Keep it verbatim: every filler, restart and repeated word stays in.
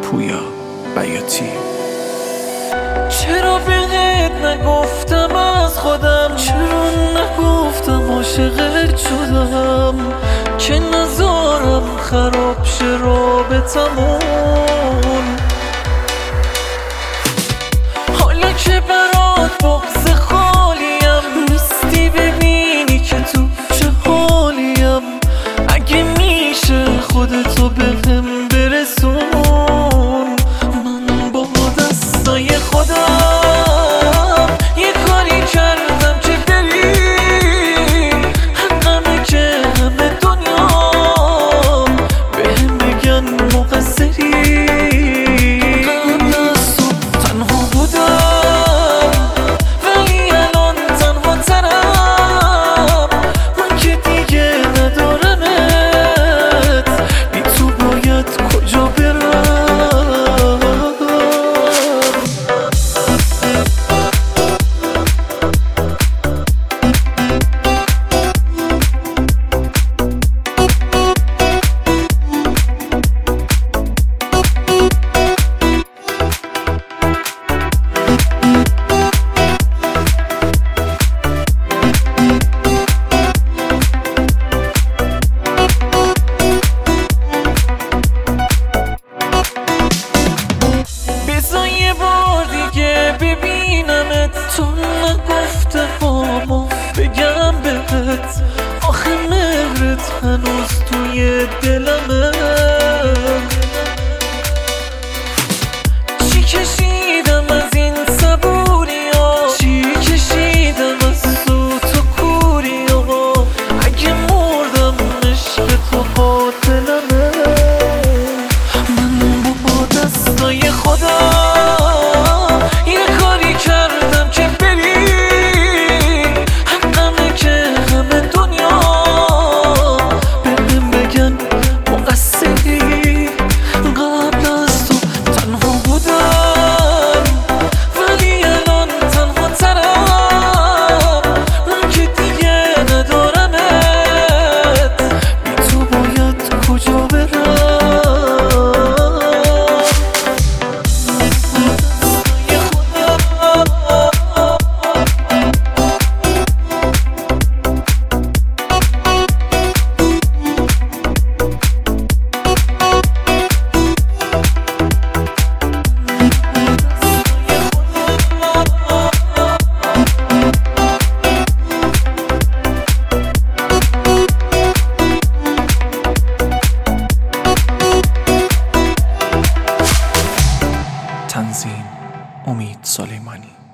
پویا بیاتی. چرا بهت نگفتم از خودم، چرا نگفتم عاشقت شدم، که نذارم خراب شه رابطمون. حالا که برات بغض خالیم، نیستی ببینی که تو چه حالیم. اگه میشه خودتو بهم برسون، من با دستای خودم یه کاری کردم که بری حقمه که همه دنیا بهم بگن مقصری. قبل از تو تنها بودم ولی الان تنها ترم، من که دیگه ندارمت، بی تو باید کجا برم. بذار یه بار دیگه ببینمت، تو نگفته بامو بگم بهت، آخه مهرت هنوز توی دلمه. چی کشیدم از این صبوریا، چی کشیدم از سوت و کوریا، اگه مردم عشق تو قاتلمه. من با دستای خودم یه کاری کردم که بری حقمه که همه دنیا بهم بگن مقصری. قبل از تو تنها بودم ولی الان تنها ترم، من که دیگه ندارمت، بی تو باید کجا برم. تنظیم امید سلیمانی.